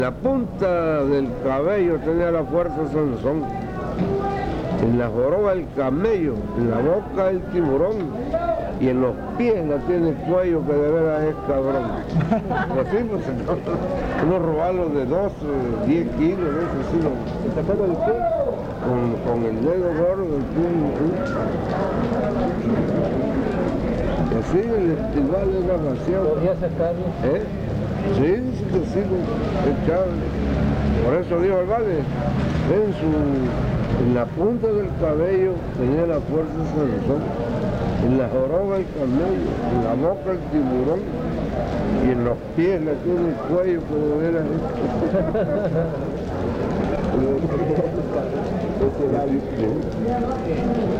La punta del cabello tenía la fuerza Sansón, en la joroba el camello, en la boca el tiburón y en los pies la tiene el cuello que de veras es cabrón. Así, pues, uno robarlo de 2, 10 kilos, eso sí, ¿Sacando el qué? con el dedo gordo del pie. Y así el estival era vaciado. ¿Podría sacarlo? ¿Eh? Sí, dice que sí, el Chávez. Por eso dijo el vale, en la punta del cabello tenía la fuerza Sansón, en la joroba el camello, en la boca el tiburón y en los pies la tiene el cuello como era esto.